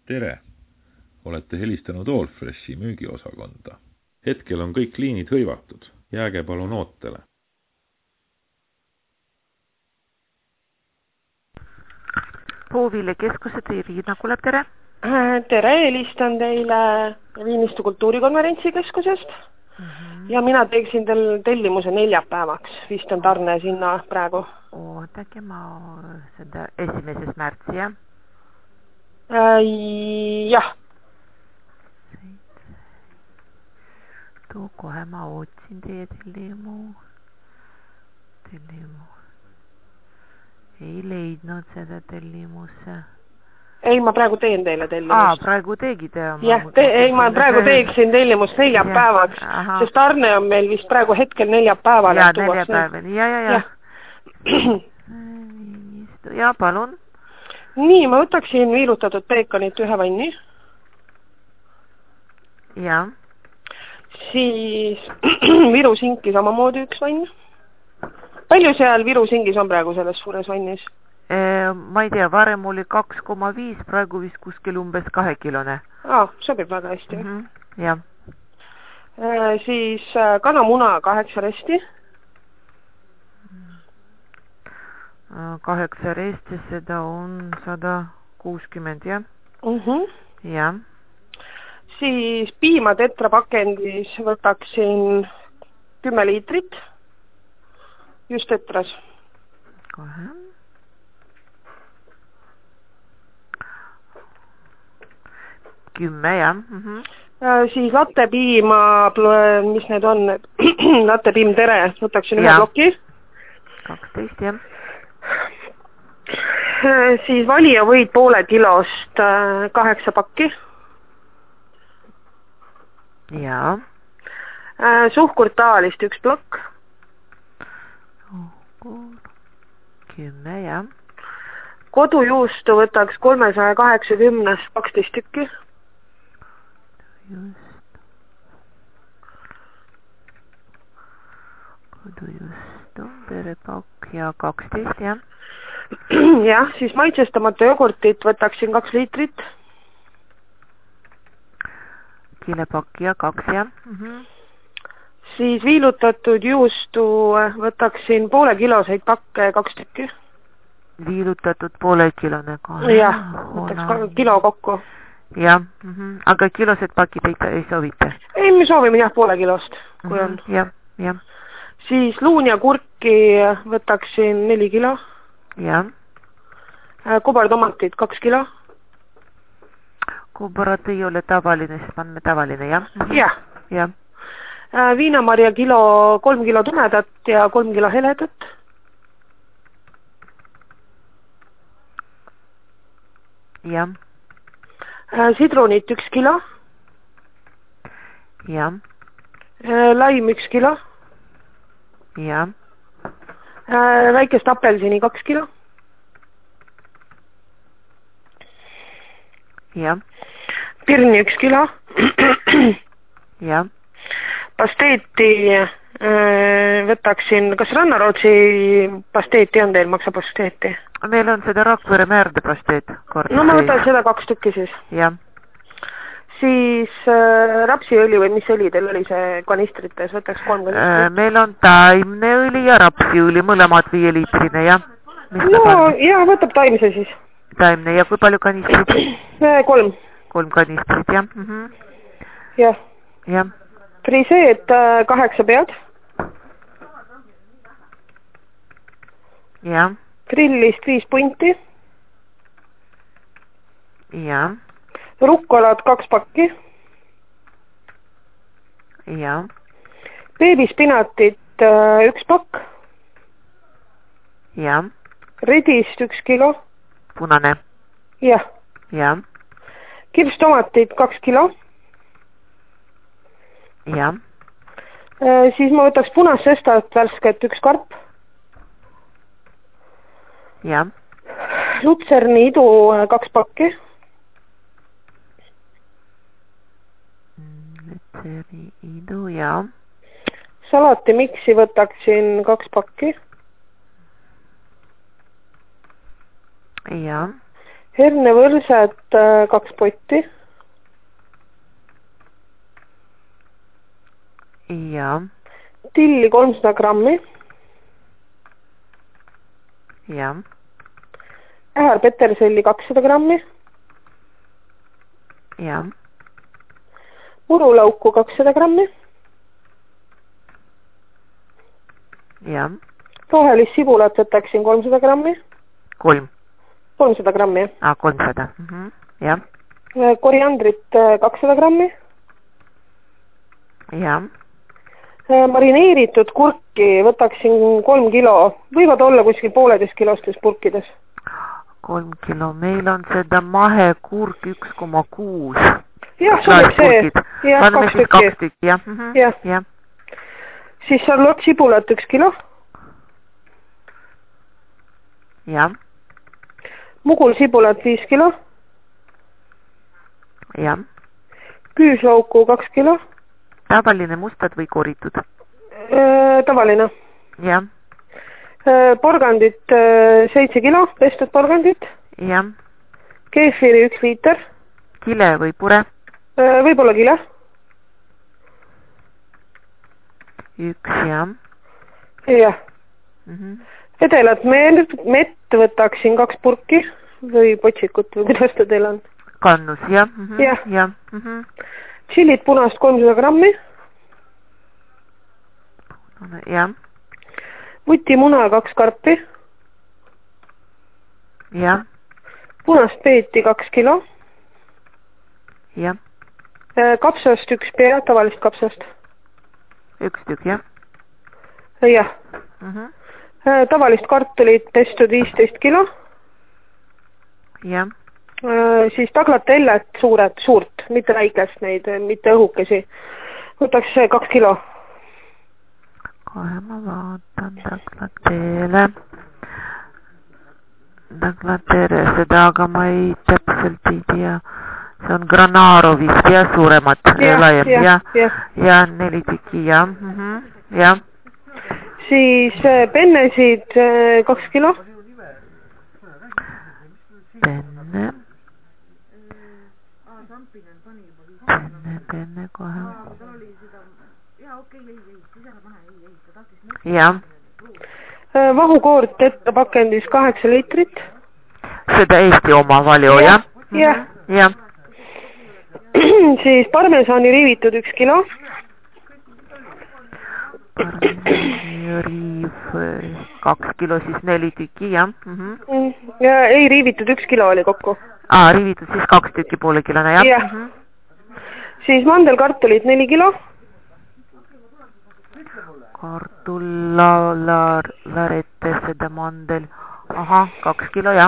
Tere! Olete helistanud Allfreshi müügiosakonda. Hetkel on kõik liinid hõivatud. Jääge palun ootele. Puuviljekeskuse Riina kuuleb, tere! Tere, helistan teile Viinistu kultuurikonverentsikeskusest ja mina teeksin tellimuse neljapäevaks. Vist on tarne sinna praegu. Ootake, ma seda 1. märtsi, jah? Jah. Too kohe ma ootsin teie tellimu. Ei leidnud seda tellimusse. Ei, ma praegu teen teile tellimust. Praegu tegite. Jah, ma praegu teeksin tellimust neljapäevaks, sest tarne on meil vist praegu hetkel neljapäeval. Ja, neljapäeval. Ja. Ja, palun. Nii, ma võtaksin viilutatud peekonit 1 vanni. Ja. Siis virusinki samamoodi 1 vann. Palju seal virusinkis on praegu selles suures vannis? Ma ei tea, varem oli 2,5, praegu vist kuskil umbes 2 kilone. Sobib väga hästi. Ja. Siis kanamuna 8 resti. 8 resti, seda on 160, jah? Ja. Siis piima tetrapakendis võtaksin 10 liitrit. Just tetras. Kohe. 10, jah. Siis lattepiima, mis need on? Lattepiim tere, võtaksin 1 ploki. 12, jah. Siis valijavõid poole kilost 8 pakki. Jaa. Suhkurt taalist 1 plokk. Suhkur 10, jah. Kodujuustu võtaks 380 12 tükki. Kodujuustu, perepakk ja 12, jah. Jah, siis maitsestamata jogurtit võtaksin 2 liitrit. Kilepakk ja 2, jah. Siis viilutatud juustu võtaksin poole kiloseid pakke 2 tükki. Viilutatud poole kilone kohe. Jah, võtaks kilo kokku. Jah, aga kilosed pakid ei soovita? Ei, me soovime jah poole kilost, kui on. Jah. Siis luun ja kurki võtaksin 4 kilo. Jah. Kobartomatid 2 kilo. Kobarat ei ole tavaline, sest on tavaline, jah? Jah. Viinamarja 3 kilo tumedat ja 3 kilo heledat. Jah. Sidrunit 1 kilo. Jah. Laim 1 kilo. Jah. Väikest apelsini 2 kilo. Jah. Pirni 1 kilo. Jah. Pasteeti võtaksin, kas Rannarootsi pasteeti on teil, maksapasteeti? Meil on seda Rakvere määrde pasteet. No ma võtan seda 2 tükki siis. Jah. Siis rapsiõli või mis õli teil oli see kanistrites, võtaks 3 kanistrit? Meil on taimneõli ja rapsiõli, mõlemad 5 liitrine, jah? No jah, võtab taimse siis. Taimne ja kui palju kanistrit? 3. 3 kanistrit, jah? Jah. Jah. Friseed 8 pead. Jah. Grillist 5 punti. Jah. Rukkolad 2 pakki. Jah. Beebispinatit 1 pakk. Jah. Redist 1 kilo. Punane. Jah. Jah. Kirstomatid 2 kilo. Jah. Siis ma võtaks punast sestat värsket 1 karp. Jah. Lutserni idu 2 pakki. Lutserni idu, jah. Salatimiksi võtaksin 2 pakki. Jah. hernevõrsed 2 potti. Ja. Tilli 300 grammi. Ja. Ähar peterselli 200 grammi. Ja. Murulauku 200 grammi. Ja. Rohelist sibulat võtaksin 300 grammi. 300 grammi. 300. Ja. Koriandrit 200 grammi. Ja. Marineeritud kurki võtaksin 3 kilo. Võivad olla kuskil 1,5 kilostes purkides. 3 kilo. Meil on seda mahekurk 1,6. Jah, sobib see. Jah, 2 tükki. Jah. Siis šarlotsibulat 1 kilo. Ja. Mugulsibulat 5 kilo. Ja. Küüslauku 2 kilo. Tavaline mustad või koritud? Tavaline. Ja. Porgandit 7 kilo, pestud porgandit. Ja. Keefiri 1 liiter. Kile või pure? Võib-olla kile. 1, ja. Jah. Vedelat mett võtaksin 2 purki või potsikut või kuidas ta teil on? Kannus, jah. Ja. Tšillit punast 300 grammi. Ja. Vutimuna 2 karpi. Ja. Punast peeti 2 kilo. Ja. Kapsast 1 pea, tavalist kapsast. 1 tükk, jah. Jah. Tavalist kartulit pestud 15 kilo. Ja. Siis taglatellet suurt, mitte väikest neid, mitte õhukesi. Võtaks 2 kilo. Kohe ma vaatan taglateele. Taglateele seda, aga ma ei täpselt ei tea. See on Granarovist ja suuremat. Ja 4 tükki, jah. Ja. Siis pennesid 2 kilo. Penne kohe. Ja. Vahukoort ettepakendis 8 liitrit. Seda Eesti oma valju, jah? Ja. Siis parmesani riivitud 1 kilo. Parmesani riiv 2 kilo, siis 4 tükki, jah. Ja ei, riivitud 1 kilo oli kokku. Riivitud siis 2 tükki poolekilone, jah. Jah. Siis mandelkartulid 4 kilo. Kartullalarette seda mandel. 2 kilo, jah.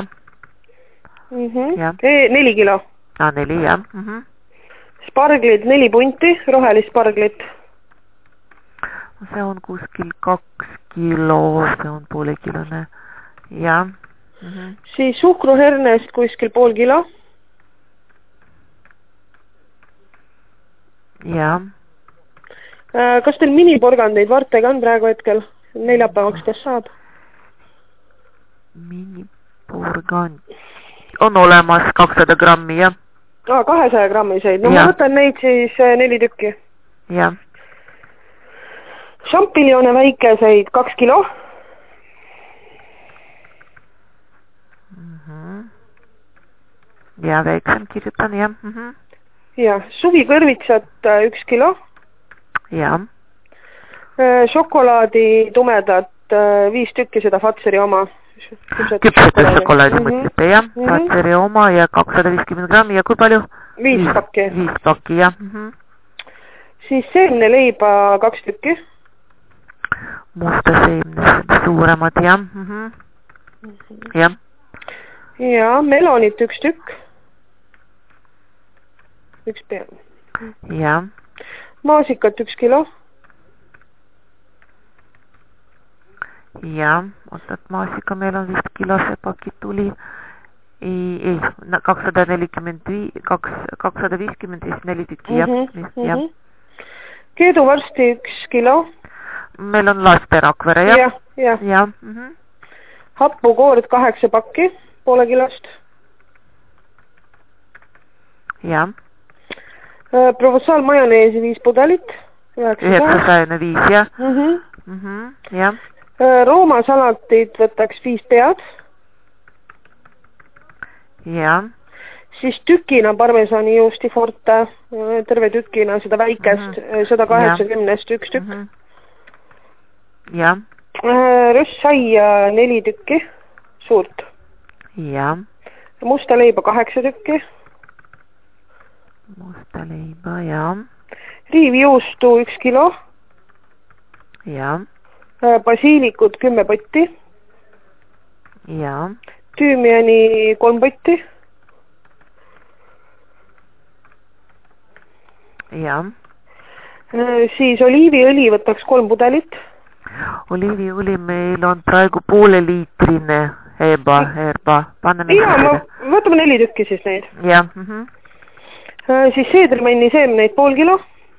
4 kilo. 4, jah. Sparglid 4 punti, rohelist sparglit. See on kuskil 2 kilo, see on poolekilone. Jah. Siis suhkruhernest kuskil 0,5 kilo. Jah. Kas teil miniporgandeid vartega on praegu hetkel? Neljapäevaks kas saab? Miniporgand on olemas 200 grammi, jah. 200 grammiseid. No ma võtan neid siis 4 tükki. Jah. Šampiljone väikeseid 2 kilo. Ja väiksem kirjutan, jah. Ja, suvikõrvitsat 1 kilo. Ja. Šokolaadi tumedat 5 tükki, seda Fatseri oma. Küpsete šokolaadi mõtlete, jah. Fatseri oma ja 250 grammi ja kui palju? 5 pakki. 5 pakki, jah. Siis seemneleiba 2 tükki. Musta seemne, suuremad, jah. Jah. Ja, melonit 1 tükk. 1 pea. Jah. Maasikat 1 kilo. Jah, ootad maasika, meil on vist kilose pakid tuli. Ei, 250 siis 4 tükki, jah. Keeduvarsti 1 kilo. Meil on laste Rakvere, jah? Jah. Happukoord 8 pakki, poole kilost. jah. Provençal majoneesi 5 pudelit. 905, jah. Jah. Rooma salatit võtaks 5 pead. Jah. Siis tükina parmesani juusti forte, terve tükina, seda väikest, 180 üks tükk. Jah. Röstsaia 4 tükki, suurt. Jah. Musta leiba 8 tükki. Musta leiba, jah. Riivjuustu 1 kilo. Jah. Basiilikud 10 potti. Jah. Tüümiani 3 potti. Jah. Siis oliiviõli võtaks 3 pudelit. Oliiviõli meil on praegu pooleliitrine herba. Võtame 4 tükki siis neid. Jah. Siis seedermanni seemneid pool kilo.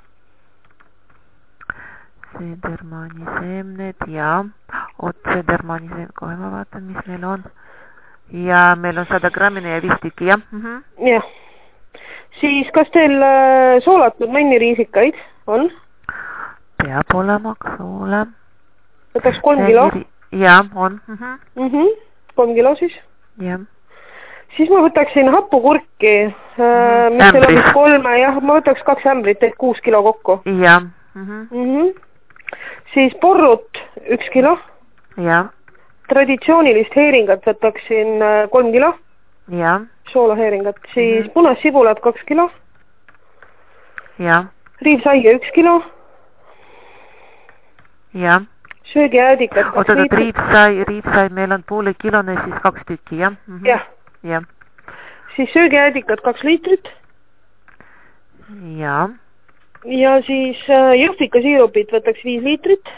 Seedermanni seemned ja seedermanni seemned, kohe ma vaatan, mis meil on. Ja meil on 100 grammine ja 5 tükki, jah. Jah. Siis kas teil soolatud manniriisikaid on? Peab olema soole. Võtaks 3 kilo? Jah, on. 3 kilo siis? Jah. Siis ma võtaksin happukurki, mis teil on vist 3, jah, ma võtaks 2 ämbrit, teed 6 kilo kokku. Jah. Siis porrut 1 kilo. Jah. Traditsioonilist heeringat võtaksin 3 kilo. Jah. Soolaheeringat. Siis punassibulat 2 kilo. Jah. Riivsaia 1 kilo. Jah. Söögiäädikat 2 liitrit. Riivsai meil on poole kilone, siis 2 tükki, jah? Jah. Jah. Siis söögiäädikat 2 liitrit. Jah. Ja siis jõhvikasiirupit võtaks 5 liitrit.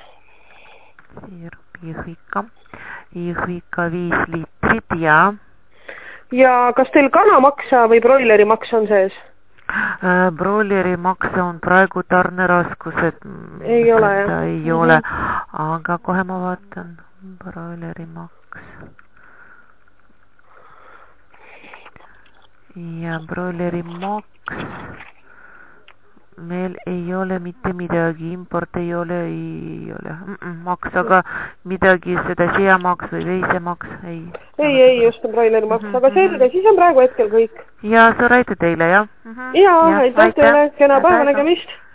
Jõhvika 5 liitrit, jah. Ja kas teil kanamaksa või broileri maks on sees? Broileri maksa on praegu tarneraskused. Ei ole, jah? Ei ole, aga kohe ma vaatan. Broileri maks. Ja broileri maks. Meil ei ole mitte midagi, import ei ole maks, aga midagi seda seamaks või veisemaks ei. Ei, just on broileri maks, aga selge, siis on praegu hetkel kõik. Ja suur aitäh teile, jah? Ja, aitäh teile, kena päeva nägemist.